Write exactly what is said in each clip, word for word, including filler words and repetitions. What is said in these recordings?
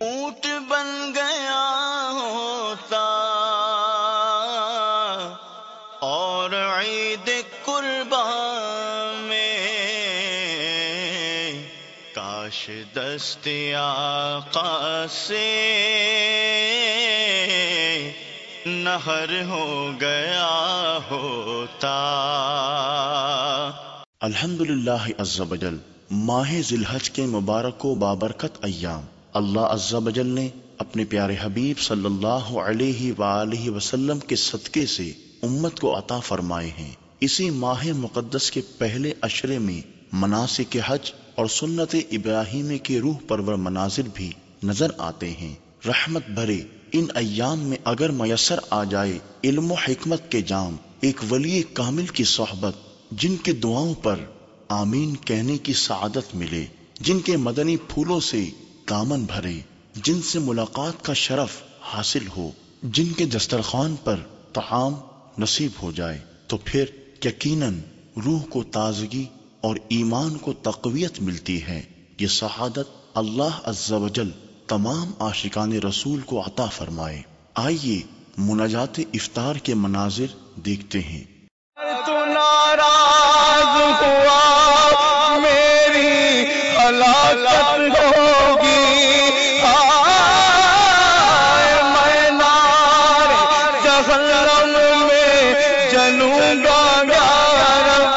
اونٹ بن گیا ہوتا اور عید قربان میں کاش دست آقا سے نہر ہو گیا ہوتا۔ الحمدللہ عز وجل ماہ ذی الحج کے مبارک و بابرکت ایام اللہ عز وجل نے اپنے پیارے حبیب صلی اللہ علیہ وآلہ وسلم کے صدقے سے امت کو عطا فرمائے ہیں۔ اسی ماہ مقدس کے پہلے عشرے میں مناسک حج اور سنت ابراہیمی کے روح پرور مناظر بھی نظر آتے ہیں۔ رحمت بھرے ان ایام میں اگر میسر آ جائے علم و حکمت کے جام، ایک ولی کامل کی صحبت، جن کے دعاؤں پر آمین کہنے کی سعادت ملے، جن کے مدنی پھولوں سے دامن بھرے، جن سے ملاقات کا شرف حاصل ہو، جن کے دسترخوان پر طعام نصیب ہو جائے، تو پھر یقیناً روح کو تازگی اور ایمان کو تقویت ملتی ہے۔ یہ سعادت اللہ عز وجل تمام عاشقان رسول کو عطا فرمائے۔ آئیے مناجات افطار کے مناظر دیکھتے ہیں۔ تو ناراض ہوا میری ہلاکت ہوگی، میں نار جہنم میں جلوں گا یا رب،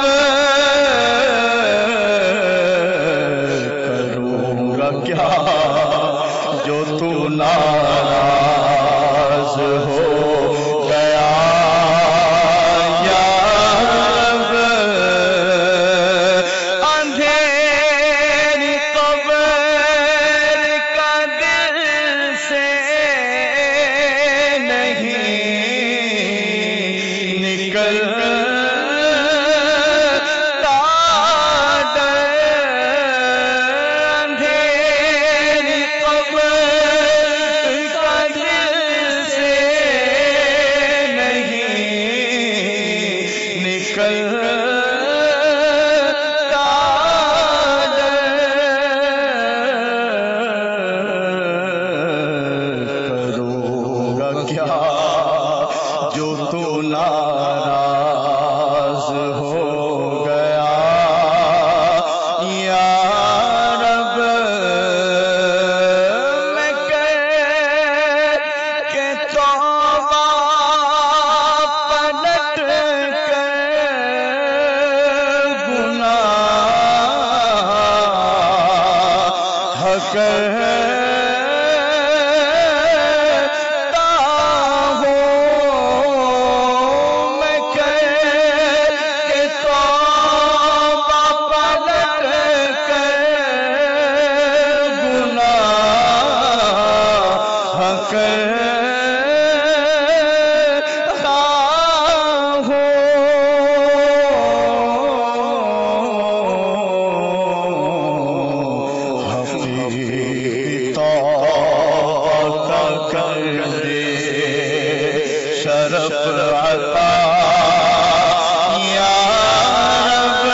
کروں گا کیا جو تو ناراض ہو گیا یا رب۔ اندھیری قبر کا دل سے نہیں نکلتا ڈر، اندھیری قبر کا دل سے نہیں نکلتا کروں گا کیا جو تو ناراض ہو گیا یا رب۔ میں کہہ کہ توبہ پلٹ کر گناہ کرتا ہوں، میں کہہ کہ توبہ پلٹ کر گناہ کرتا ہوں۔ حقیقی توبہ کر دے شرف عطا یا رب،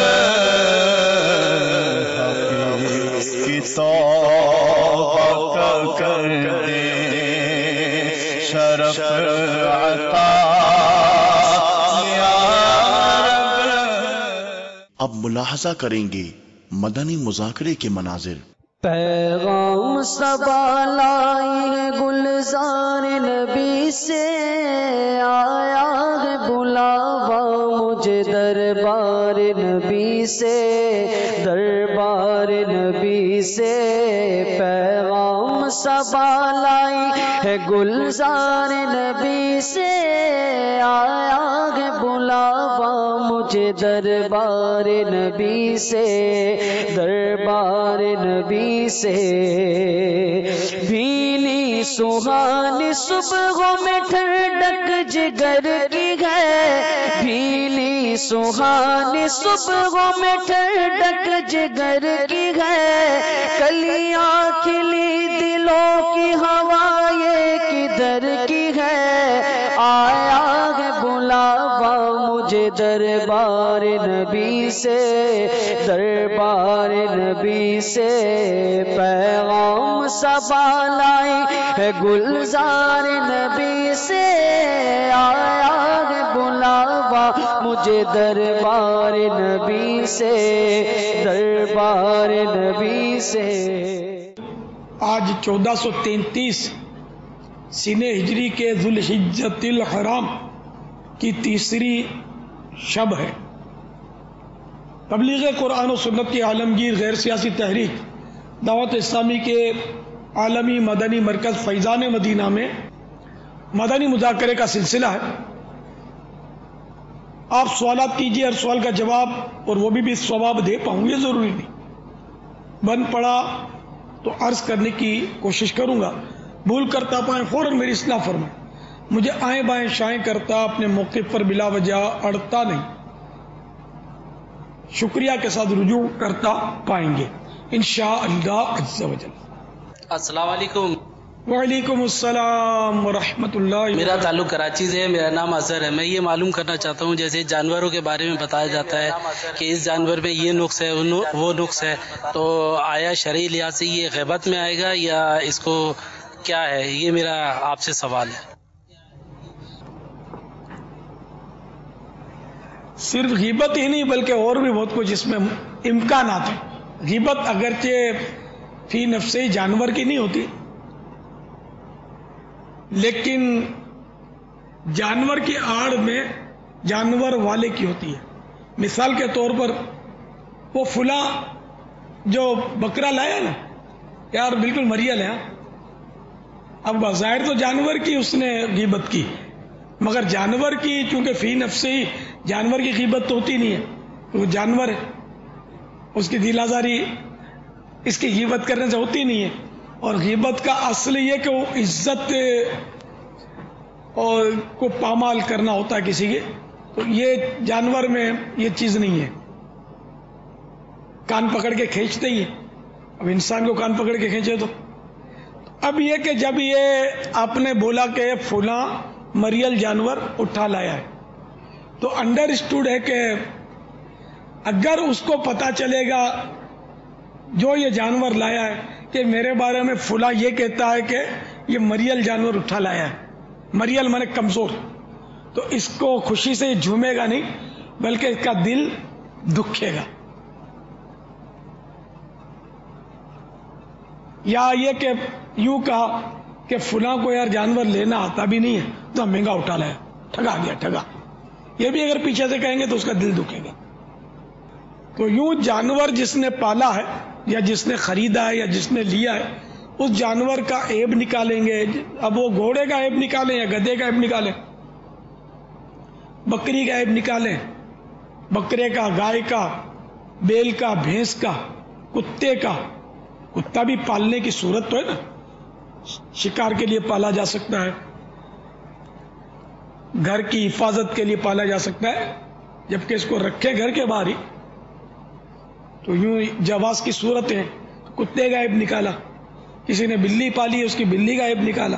حقیقی توبہ کر دے شرف عطا یا رب۔ اب ملاحظہ کریں گے مدنی مذاکرے کے مناظر۔ پیغام صبا لائی ہے گلزار نبی سے، آیا ہے بلاوا مجھے دربار نبی سے، دربار نبی سے۔ پیغام صبا لائی ہے گلزار نبی سے، آیا ہے بلاوا مجھے دربار نبی سے، دربار نبی سے۔ بھیلی سہانی صبحوں میں ٹھنڈک جگر کی ہے، بھیلی سہانی صبحوں میں ٹھنڈک جگر کی ہے، کلیاں کھلی دلوں کی ہوا یہ کدھر کی ہے، آیا ہے بلاوا مجھے دربار نبی سے، دربار نبی سے۔ پیغام صبا لائی ہے گلزار نبی سے، آیا ہے بلاوا مجھے دربار نبی سے، دربار نبی سے۔ آج چودہ سو تینتیس سینہ ہجری کے ذوالحجۃ الحرام کی تیسری شب ہے۔ تبلیغ قرآن و سنت کی عالمگیر غیر سیاسی تحریک دعوت اسلامی کے عالمی مدنی مرکز فیضان مدینہ میں مدنی مذاکرے کا سلسلہ ہے۔ آپ سوالات کیجیے، ہر سوال کا جواب اور وہ بھی بھی ثواب دے پاؤں گے، ضروری نہیں، بن پڑا تو عرض کرنے کی کوشش کروں گا، بھول کرتا پائیں فوراً میری اصلاح فرمائیں، مجھے آئیں بائیں شائیں کرتا اپنے موقف پر بلا وجہ اڑتا نہیں، شکریہ کے ساتھ رجوع کرتا پائیں گے انشاءاللہ عز و جل۔ السلام علیکم۔ وعلیکم السلام ورحمۃ اللہ۔ میرا تعلق کراچی سے ہے، میرا نام اظہر ہے۔ میں یہ معلوم کرنا چاہتا ہوں، جیسے جانوروں کے بارے میں بتایا جاتا ہے کہ اس جانور میں یہ نقص ہے وہ نقص ہے، تو آیا شرعی لحاظ سے یہ غیبت میں آئے گا یا اس کو کیا ہے؟ یہ میرا آپ سے سوال ہے۔ صرف غیبت ہی نہیں بلکہ اور بھی بہت کچھ اس میں امکانات ہیں۔ غیبت اگرچہ فی نفسے جانور کی نہیں ہوتی، لیکن جانور کی آڑ میں جانور والے کی ہوتی ہے۔ مثال کے طور پر وہ فلاں جو بکرا لایا نا، یار بالکل مریل ہے، اب بظاہر تو جانور کی اس نے غیبت کی، مگر جانور کی چونکہ فی نفسے ہی جانور کی غیبت تو ہوتی نہیں ہے، وہ جانور ہے، اس کی دل آزاری اس کی غیبت کرنے سے ہوتی نہیں ہے۔ اور غیبت کا اصل یہ کہ وہ عزت اور کو پامال کرنا ہوتا ہے کسی کے، تو یہ جانور میں یہ چیز نہیں ہے۔ کان پکڑ کے کھینچتے ہی ہے، اب انسان کو کان پکڑ کے کھینچے تو اب یہ کہ جب یہ آپ نے بولا کہ فلاں مریل جانور اٹھا لایا ہے، تو انڈر اسٹوڈ ہے کہ اگر اس کو پتا چلے گا جو یہ جانور لایا ہے کہ میرے بارے میں فلاں یہ کہتا ہے کہ یہ مریل جانور اٹھا لایا ہے، مریل مانے کمزور، تو اس کو خوشی سے جھومے گا نہیں بلکہ اس کا دل دکھے گا۔ یا یہ کہ یوں کہا کہ فلاں کو یار جانور لینا آتا بھی نہیں ہے تو مہنگا اٹھا لایا، ٹھگا گیا ٹھگا، یہ بھی اگر پیچھے سے کہیں گے تو اس کا دل دکھے گا۔ تو یوں جانور جس نے پالا ہے یا جس نے خریدا ہے یا جس نے لیا ہے، اس جانور کا عیب نکالیں گے۔ اب وہ گھوڑے کا عیب نکالیں یا گدھے کا عیب نکالیں، بکری کا عیب نکالیں، بکرے کا، گائے کا، بیل کا، بھینس کا، کتے کا۔ کتا بھی پالنے کی صورت تو ہے نا، شکار کے لیے پالا جا سکتا ہے، گھر کی حفاظت کے لیے پالا جا سکتا ہے، جبکہ اس کو رکھے گھر کے باہر ہی تو یوں جواز کی صورت ہے۔ کتے کا عیب نکالا، کسی نے بلی پالی ہے اس کی بلی کا عیب نکالا،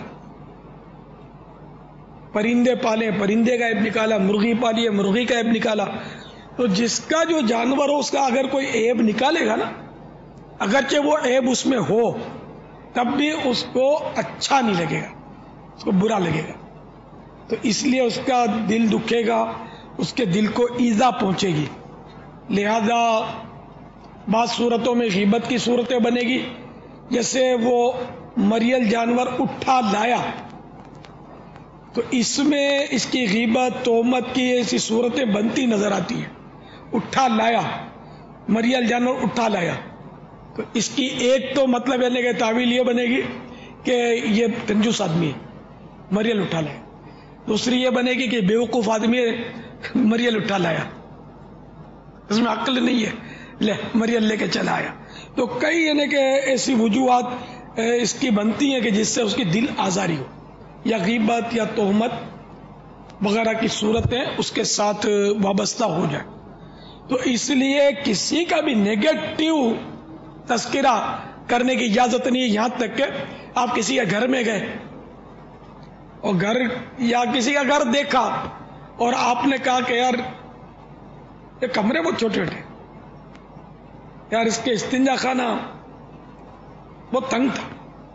پرندے پالے پرندے کا عیب نکالا، مرغی پالی ہے مرغی کا عیب نکالا۔ تو جس کا جو جانور ہو اس کا اگر کوئی عیب نکالے گا نا، اگرچہ وہ عیب اس میں ہو تب بھی اس کو اچھا نہیں لگے گا، اس کو برا لگے گا، تو اس لیے اس کا دل دکھے گا، اس کے دل کو ایذا پہنچے گی۔ لہذا بعض صورتوں میں غیبت کی صورتیں بنے گی، جیسے وہ مریل جانور اٹھا لایا تو اس میں اس کی غیبت تہمت کی ایسی صورتیں بنتی نظر آتی ہیں۔ اٹھا لایا، مریل جانور اٹھا لایا، تو اس کی ایک تو مطلب ہے کہ تعویل یہ بنے گی کہ یہ کنجوس آدمی ہے مریل اٹھا لایا، دوسری یہ بنے گی کہ بیوقوف آدمی ہے مریل اٹھا لایا، اس میں عقل نہیں ہے، لے مریل لے کے چلا آیا۔ تو کئی یعنی کہ ایسی وجوہات اس کی بنتی ہیں کہ جس سے اس کی دل آزاری ہو، یا غیبت یا تہمت وغیرہ کی صورتیں اس کے ساتھ وابستہ ہو جائیں۔ تو اس لیے کسی کا بھی نیگیٹو تذکرہ کرنے کی اجازت نہیں ہے، یہاں تک کہ آپ کسی کے گھر میں گئے اور گھر یا کسی کا گھر دیکھا اور آپ نے کہا کہ یار یہ کمرے بہت چھوٹے چھوٹے، یار اس کے استنجا خانہ بہت تنگ تھا،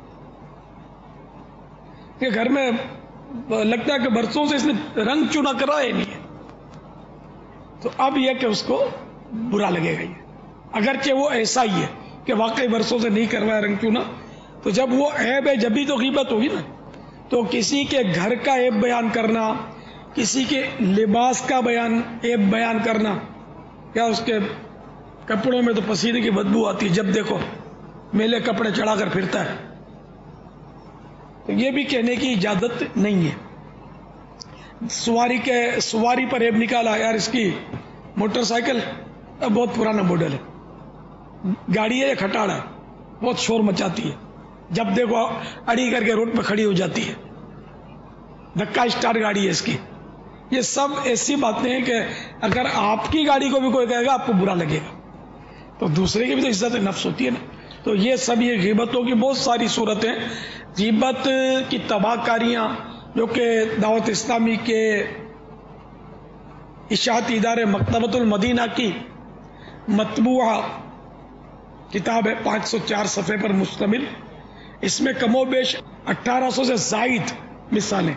کہ گھر میں لگتا ہے کہ برسوں سے اس نے رنگ چونا کرا ہی نہیں ہے، تو اب یہ کہ اس کو برا لگے گا یہ، اگرچہ وہ ایسا ہی ہے کہ واقعی برسوں سے نہیں کروایا رنگ چونا، تو جب وہ عیب ہے جب بھی تو غیبت ہوگی نا۔ تو کسی کے گھر کا عیب بیان کرنا، کسی کے لباس کا بیان عیب بیان کرنا، کیا اس کے کپڑوں میں تو پسینے کی بدبو آتی ہے جب دیکھو میلے کپڑے چڑھا کر پھرتا ہے، تو یہ بھی کہنے کی اجازت نہیں ہے۔ سواری کے سواری پر عیب نکالا، یار اس کی موٹر سائیکل اب بہت پرانا ماڈل ہے، گاڑی ہے یا کھٹاڑا ہے، بہت شور مچاتی ہے، جب دیکھو اڑی کر کے روڈ پہ کھڑی ہو جاتی ہے، دھکا اسٹارٹ گاڑی ہے اس کی۔ یہ سب ایسی باتیں ہیں کہ اگر آپ کی گاڑی کو بھی کوئی کہے گا آپ کو برا لگے گا، تو دوسرے کی بھی تو عزت نفس ہوتی ہے نا۔ تو یہ سب یہ غیبتوں کی بہت ساری صورتیں، غیبت کی تباہ کاریاں جو کہ دعوت اسلامی کے اشاعتی ادارے مکتبۃ المدینہ کی مطبوعہ کتاب ہے، پانچ سو چار صفحے پر مشتمل، اس میں کم و بیش اٹھارہ سو سے زائد مثالیں،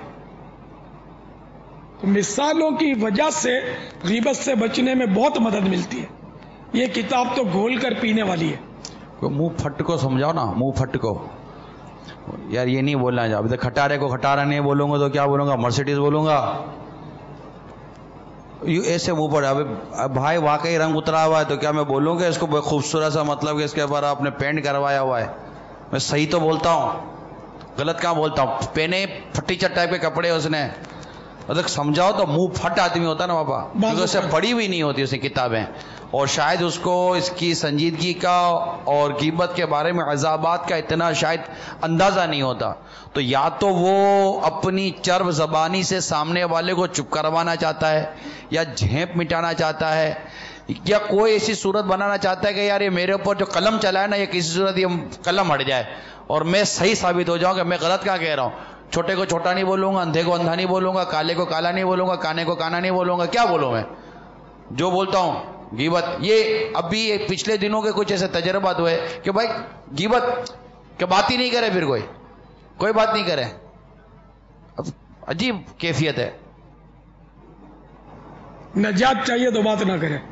تو مثالوں کی وجہ سے غیبت سے بچنے میں بہت مدد ملتی ہے۔ یہ کتاب تو گھول کر پینے والی ہے۔ منہ پھٹ کو سمجھاؤ نا، منہ پھٹ کو، یار یہ نہیں بولنا ہے، ابھی تک کھٹارے کو کھٹارا نہیں بولوں گا تو کیا بولوں گا؟ مرسیڈیز بولوں گا؟ ایسے منہ پر اب بھائی واقعی رنگ اترا ہوا ہے تو کیا میں بولوں گا اس کو خوبصورت سا، مطلب کہ اس کے اوپر آپ نے پینٹ کروایا ہوا ہے؟ میں صحیح تو بولتا ہوں، غلط کہاں بولتا ہوں؟ پہنے پھٹی چٹ ٹائپ کے کپڑے اس نے، مطلب سمجھاؤ تو منہ پھٹ آدمی ہوتا نا بابا، کیونکہ اسے پڑھی ہوئی نہیں ہوتی اسے کتابیں، اور شاید اس کو اس کی سنجیدگی کا اور غیبت کے بارے میں عذابات کا اتنا شاید اندازہ نہیں ہوتا، تو یا تو وہ اپنی چرب زبانی سے سامنے والے کو چپ کروانا چاہتا ہے، یا جھیپ مٹانا چاہتا ہے، یا کوئی ایسی صورت بنانا چاہتا ہے کہ یار یہ میرے اوپر جو قلم چلا ہے نا، یہ کسی صورت یہ قلم ہٹ جائے اور میں صحیح ثابت ہو جاؤں کہ میں غلط کیا کہہ رہا ہوں۔ چھوٹے کو چھوٹا نہیں بولوں گا، اندھے کو اندھا نہیں بولوں گا، کالے کو کالا نہیں بولوں گا، کانے کو کانا نہیں بولوں گا، کیا بولوں میں؟ جو بولتا ہوں غیبت۔ یہ ابھی پچھلے دنوں کے کچھ ایسے تجربات ہوئے کہ بھائی غیبت کہ بات ہی نہیں کرے، پھر کوئی کوئی بات نہیں کرے، اب عجیب کیفیت ہے۔ نجات چاہیے تو بات نہ کرے،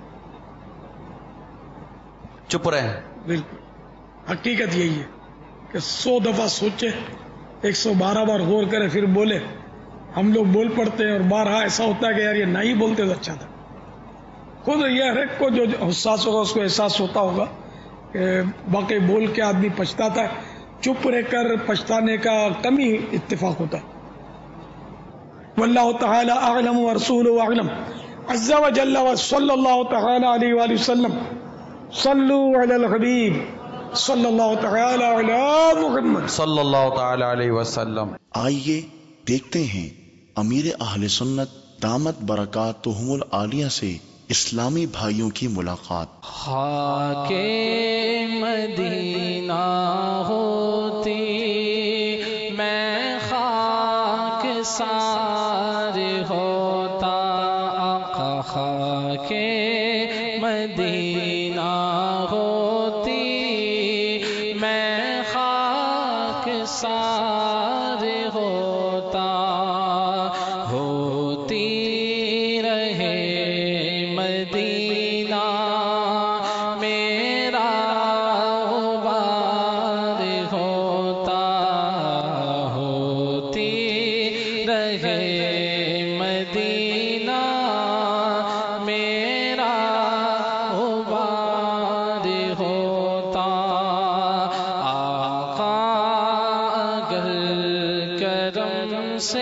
چپ رہے۔ بالکل حقیقت یہی ہے کہ سو دفعہ سوچے، ایک سو بارہ بار غور کرے پھر بولے۔ ہم لوگ بول پڑتے ہیں اور بارہا ایسا ہوتا ہے کہ یار یہ نہ ہی بولتے تو اچھا تھا۔ خود یہ ہر ایک کو جو حساس ہوگا اس کو احساس ہوتا ہوگا کہ واقعی بول کے آدمی پچھتاتا ہے، چپ رہ کر پچھتانے کا کم ہی اتفاق ہوتا ہے۔ واللہ تعالی اعلم ورسولہ اعلم عز وجل وصلی اللہ تعالی علیہ وآلہ وسلم۔ صلو علی الحبیب صلی اللہ تعالی علی محمد صلی اللہ تعالی علیہ وسلم۔ آئیے دیکھتے ہیں امیر اہل سنت دامت برکاتہم العالیہ سے اسلامی بھائیوں کی ملاقات۔ خاک مدینہ ہوتی میں خاک سار ہوتا، آقا خاک مدینہ ہوتی میں خاک سار ہوتا، ہوتی رہے مدینہ میرا غبار ہوتا، ہوتی رہے مدینہ میرا غبار ہوتا۔ آقا اگر کرم سے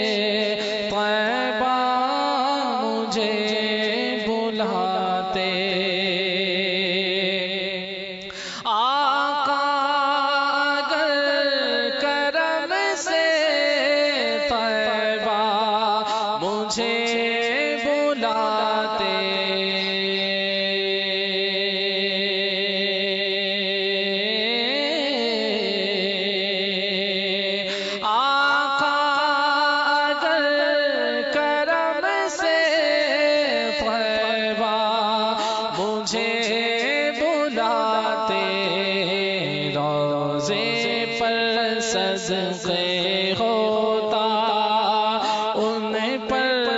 طیبہ مجھے بلاتے، آقا اگر کرم سے طیبہ مجھے بلاتے، آقا صدقے ہوتا ان پر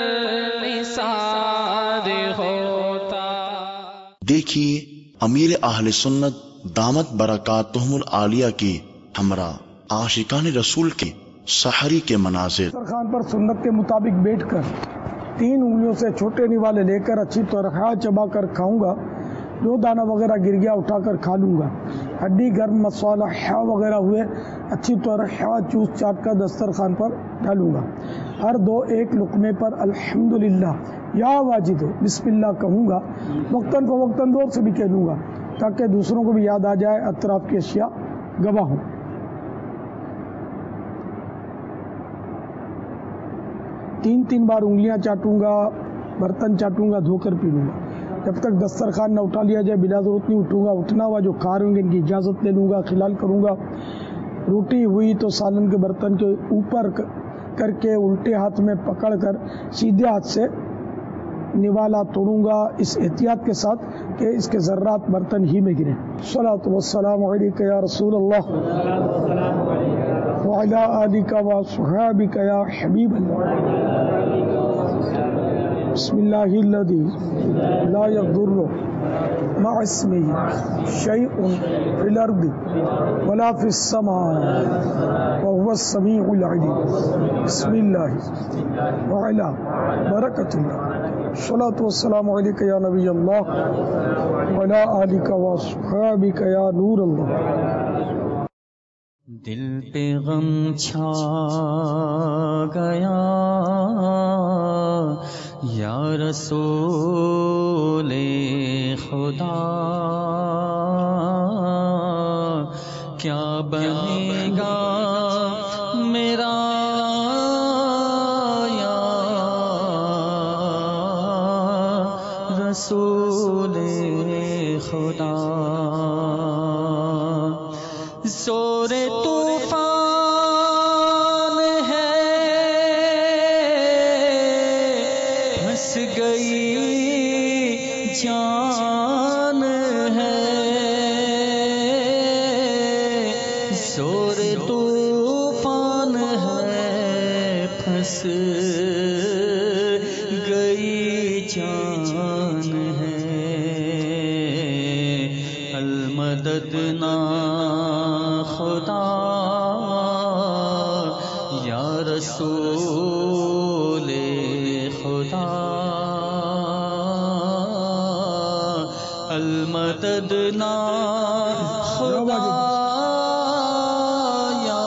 نثار ہوتا. دیکھیے امیر اہل سنت دامت برکاتہم العالیہ کی ہمراہ عاشقان رسول کے سحری کے مناظر. دسترخوان پر سنت کے مطابق بیٹھ کر تین انگلیوں سے چھوٹے نوالے لے کر اچھی طرح چبا کر کھاؤں گا. جو دانہ وغیرہ گر گیا اٹھا کر کھا لوں گا. ہڈی گرم مسالہ حیا وغیرہ ہوئے اچھی طرح حیا چوس چاٹ کر دسترخوان پر ڈالوں گا. ہر دو ایک لقمے پر الحمدللہ یا واجد بسم اللہ کہوں گا. وقتاً فوقتاً زور سے بھی کہہ لوں گا تاکہ دوسروں کو بھی یاد آ جائے اطراف کی اشیاء گواہ ہوں. تین تین بار انگلیاں چاٹوں گا. برتن چاٹوں گا. دھو کر پی لوں گا. جب تک دسترخوان نہ اٹھا لیا جائے بلا ضرورت نہیں اٹھوں گا. اٹھنا ہوا جو کھا رہے ہوں گے ان کی اجازت لے لوں گا. خلال کروں گا. روٹی ہوئی تو سالن کے برتن کے اوپر کر کے الٹے ہاتھ میں پکڑ کر سیدھے ہاتھ سے نوالا توڑوں گا اس احتیاط کے ساتھ کہ اس کے ذرات برتن ہی میں گریں. الصلاۃ والسلام علیک یا رسول اللہ وعلی آلک وصحابک یا حبیب اللہ. بسم اللہ الذی لا یضر مع اسمہ شیء فی الارض ولا فی السماء وهو السمیع العلیم. بسم اللہ وعلی برکۃ اللہ. الصلاۃ والسلام علیک یا نبی اللہ وعلی آلک وصحابک یا نور اللہ. دل پہ غم چھا گیا یا رسول خدا کیا بنے گا میرا یا رسول خدا. زور طوفان ہے پھنس گئی جان ہے. زور طوفان ہے پھنس گئی جان ہے. المدد نا خدا یا رسول خدا المدد نا خدا یا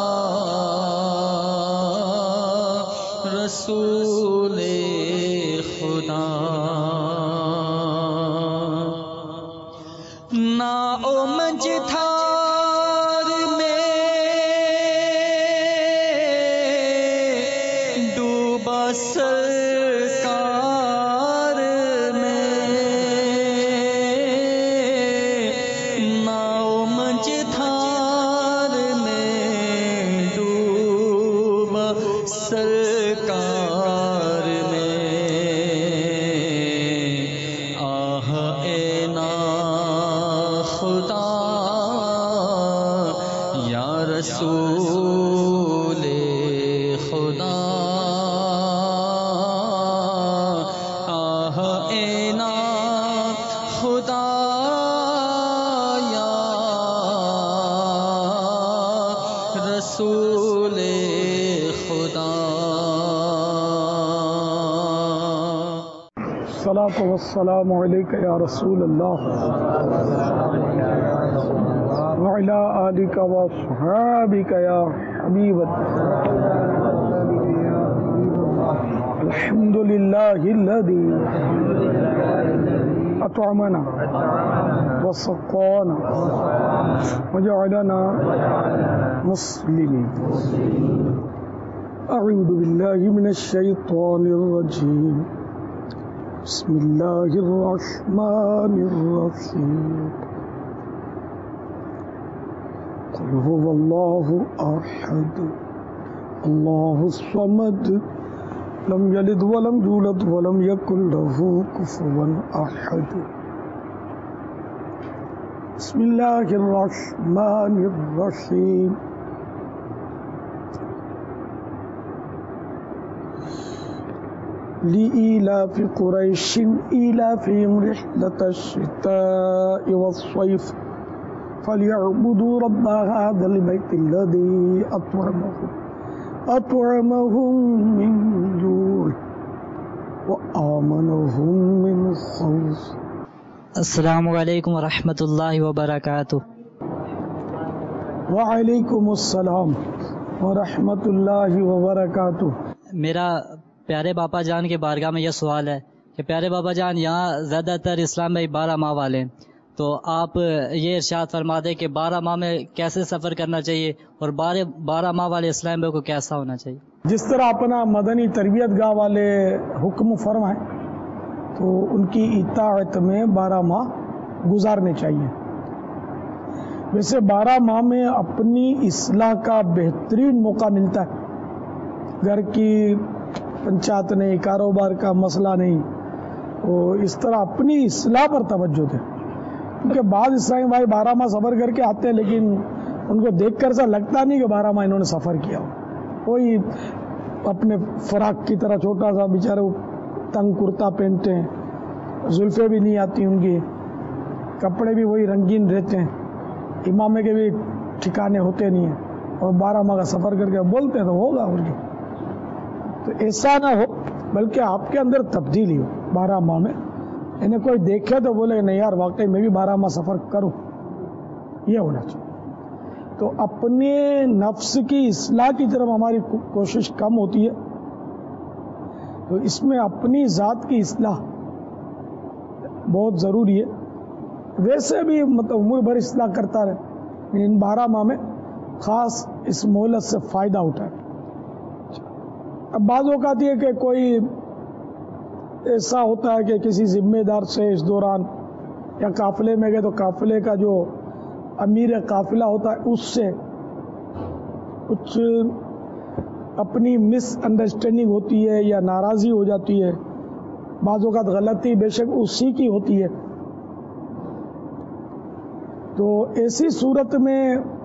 رسول خدا. نا او مجھار میں ڈوبا سرکار میں. نا او مجھار میں ڈوبا سرکار میں. آہ اے نا خدا یا رسول خدا آہ اے نا خدا یا رسول خدا. الصلاۃ والسلام علیک یا رسول اللہ وعلی آلک وصحابک یا حبیب اللہ. الحمد للہ الذی اطعمنا وسقانا وجعلنا مسلمین. اعوذ باللہ من الشیطان الرجیم. بسم اللہ الرحمن الرحیم. قل هو اللہ احد اللہ الصمد لم یلد ولم یولد ولم یکن له کفوا احد. بسم اللہ الرحمن الرحیم. لإيلاف قريش إيلافهم رحلة الشتاء والصيف فليعبدوا رب هذا البيت الذي أطعمهم أطعمهم من جوع وآمنهم من خوف. السلام علیکم ورحمۃ اللہ وبرکاتہ. وعلیکم السلام ورحمۃ اللہ وبرکاتہ. میرا پیارے باپا جان کے بارگاہ میں یہ سوال ہے کہ پیارے باپا جان یہاں زیادہ تر اسلام بھائی بارہ ماہ والے ہیں، تو آپ یہ ارشاد فرما دیں کہ بارہ ماہ میں کیسے سفر کرنا چاہیے اور بارہ بارہ ماہ والے اسلام بھائی کو کیسا ہونا چاہیے؟ جس طرح اپنا مدنی تربیت گاہ والے حکم فرمائیں تو ان کی اطاعت میں بارہ ماہ گزارنے چاہیے. ویسے بارہ ماہ میں اپنی اصلاح کا بہترین موقع ملتا ہے. گھر کی پنچایت نہیں، کاروبار کا مسئلہ نہیں، وہ اس طرح اپنی اصلاح پر توجہ دیں. کیونکہ بعض اسلامی بھائی بارہ ماہ سفر کر کے آتے ہیں لیکن ان کو دیکھ کر ایسا لگتا نہیں کہ بارہ ماہ انہوں نے سفر کیا ہو. کوئی اپنے فراق کی طرح چھوٹا سا بیچارے تنگ کرتا پہنتے ہیں، زلفیں بھی نہیں آتی ان کی، کپڑے بھی وہی رنگین رہتے ہیں، امامے کے بھی ٹھکانے ہوتے نہیں ہیں، اور بارہ ماہ کا سفر کر کے بولتے ہیں تو ہوگا. اور کیا، تو ایسا نہ ہو بلکہ آپ کے اندر تبدیلی ہو بارہ ماہ میں. انہیں کوئی دیکھے تو بولے نہیں یار واقعی میں بھی بارہ ماہ سفر کروں، یہ ہونا چاہیے. تو اپنے نفس کی اصلاح کی طرف ہماری کوشش کم ہوتی ہے، تو اس میں اپنی ذات کی اصلاح بہت ضروری ہے. ویسے بھی مطلب عمر بھر اصلاح کرتا رہے، ان بارہ ماہ میں خاص اس مہلت سے فائدہ اٹھائے. اب بعض اوقات یہ کہ کوئی ایسا ہوتا ہے کہ کسی ذمہ دار سے اس دوران یا قافلے میں گئے تو قافلے کا جو امیر قافلہ ہوتا ہے اس سے کچھ اپنی مس انڈرسٹینڈنگ ہوتی ہے یا ناراضی ہو جاتی ہے. بعض اوقات غلطی بے شک اسی کی ہوتی ہے. تو ایسی صورت میں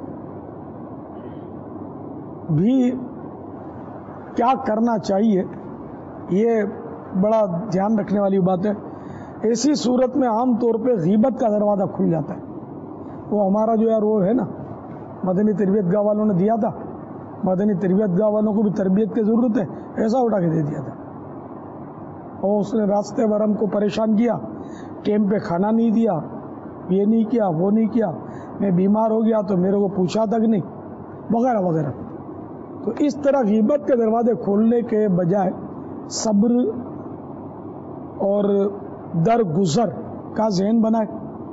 بھی کیا کرنا چاہیے، یہ بڑا دھیان رکھنے والی بات ہے. ایسی صورت میں عام طور پہ غیبت کا دروازہ کھل جاتا ہے. وہ ہمارا جو یار وہ ہے نا مدنی تربیت گاہ والوں نے دیا تھا، مدنی تربیت گاہ والوں کو بھی تربیت کی ضرورت ہے، ایسا اٹھا کے دے دیا تھا. اور اس نے راستے بھر ہم کو پریشان کیا، کیمپ پہ کھانا نہیں دیا، یہ نہیں کیا، وہ نہیں کیا، میں بیمار ہو گیا تو میرے کو پوچھا تک نہیں، وغیرہ وغیرہ. تو اس طرح غیبت کے دروازے کھولنے کے بجائے صبر اور درگزر کا ذہن بنائے.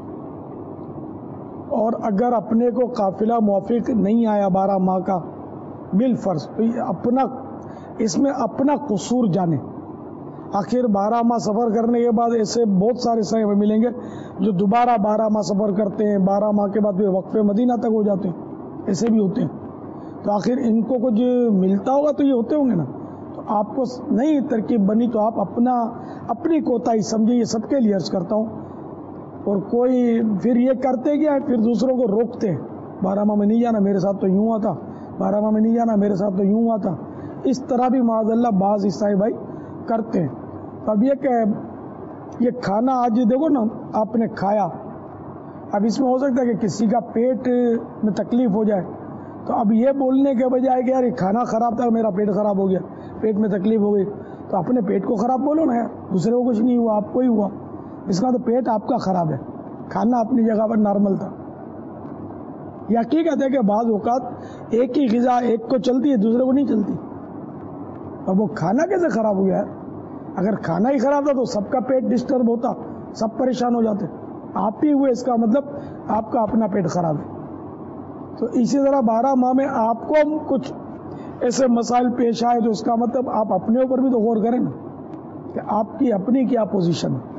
اور اگر اپنے کو قافلہ موافق نہیں آیا بارہ ماہ کا بالفرض، تو اپنا اس میں اپنا قصور جانے. آخر بارہ ماہ سفر کرنے کے بعد ایسے بہت سارے صحابہ ملیں گے جو دوبارہ بارہ ماہ سفر کرتے ہیں، بارہ ماہ کے بعد پھر وقف مدینہ تک ہو جاتے ہیں، ایسے بھی ہوتے ہیں. تو آخر ان کو کچھ ملتا ہوگا تو یہ ہوتے ہوں گے نا. تو آپ کو نہیں ترکیب بنی تو آپ اپنا اپنی کوتاہی سمجھے، یہ سب کے لیے عرض کرتا ہوں. اور کوئی پھر یہ کرتے کیا ہے، پھر دوسروں کو روکتے ہیں، بارہ ماہ میں نہیں جانا، میرے ساتھ تو یوں ہوا تھا، بارہ ماہ میں نہیں جانا، میرے ساتھ تو یوں ہوا تھا. اس طرح بھی معاذ اللہ بعض عیسائی بھائی کرتے ہیں. اب یہ کہ یہ کھانا آج دیکھو نا آپ نے کھایا، اب اس میں ہو سکتا ہے کہ کسی کا پیٹ میں تکلیف ہو جائے، تو اب یہ بولنے کے بجائے کہ یار یہ کھانا خراب تھا، میرا پیٹ خراب ہو گیا، پیٹ میں تکلیف ہو گئی، تو اپنے پیٹ کو خراب بولو نا یار، دوسرے کو کچھ نہیں ہوا، آپ کو ہی ہوا. اس کا تو پیٹ آپ کا خراب ہے، کھانا اپنی جگہ پر نارمل تھا. یہ حقیقت ہے کہ بعض اوقات ایک ہی غذا ایک کو چلتی ہے، دوسرے کو نہیں چلتی. اب وہ کھانا کیسے خراب ہو گیا ہے؟ اگر کھانا ہی خراب تھا تو سب کا پیٹ ڈسٹرب ہوتا، سب پریشان ہو جاتے. آپ ہی ہوئے، اس کا مطلب آپ کا اپنا پیٹ خراب ہے. تو اسی طرح بارہ ماہ میں آپ کو کچھ ایسے مسائل پیش آئے تو اس کا مطلب آپ اپنے اوپر بھی تو غور کریں نا کہ آپ کی اپنی کیا پوزیشن ہے.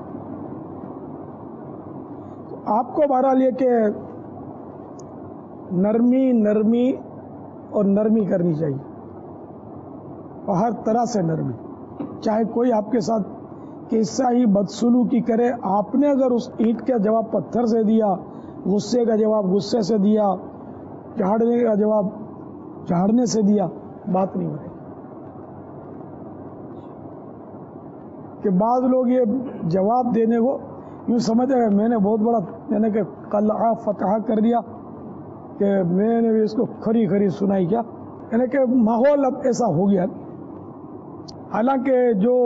تو آپ کو بہرحال یہ کہ نرمی نرمی اور نرمی کرنی چاہیے، اور ہر طرح سے نرمی. چاہے کوئی آپ کے ساتھ کیسا ہی بدسلوکی کرے، آپ نے اگر اس اینٹ کا جواب پتھر سے دیا، غصے کا جواب غصے سے دیا، جھاڑنے کا جواب جھاڑنے سے دیا، بات نہیں بنے. کہ بعض لوگ یہ جواب دینے کو یوں سمجھتے ہیں میں نے بہت بڑا یعنی کہ قلعہ فتح کر دیا کہ میں نے بھی اس کو کھری کھری سنائی کیا، یعنی کہ ماحول اب ایسا ہو گیا. حالانکہ جو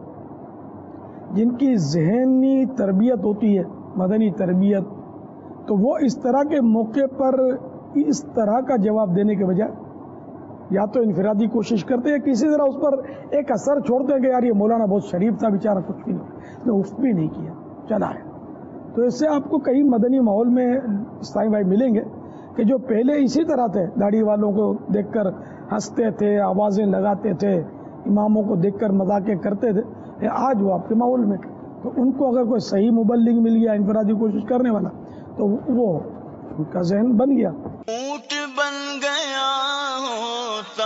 جن کی ذہنی تربیت ہوتی ہے، مدنی تربیت، تو وہ اس طرح کے موقع پر اس طرح کا جواب دینے کے بجائے یا تو انفرادی کوشش کرتے ہیں، کسی طرح اس پر ایک اثر چھوڑتے ہیں کہ یار یہ مولانا بہت شریف تھا بیچارہ، کچھ بھی نہیں، اس نے اف بھی نہیں کیا، چلا ہے. تو اس سے آپ کو کئی مدنی ماحول میں اسلامی بھائی ملیں گے کہ جو پہلے اسی طرح تھے، داڑھی والوں کو دیکھ کر ہنستے تھے، آوازیں لگاتے تھے، اماموں کو دیکھ کر مذاقیں کرتے تھے، آج وہ آپ کے ماحول میں. تو ان کو اگر کوئی صحیح مبلغ مل گیا انفرادی کوشش کرنے والا تو وہ ان کا ذہن بن گیا. اونٹ بن گیا ہوتا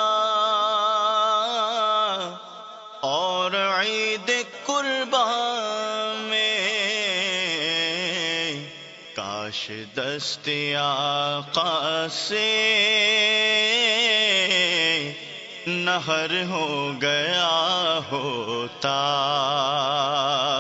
اور عید قربان میں کاش دست آقا سے نہر ہو گیا ہوتا.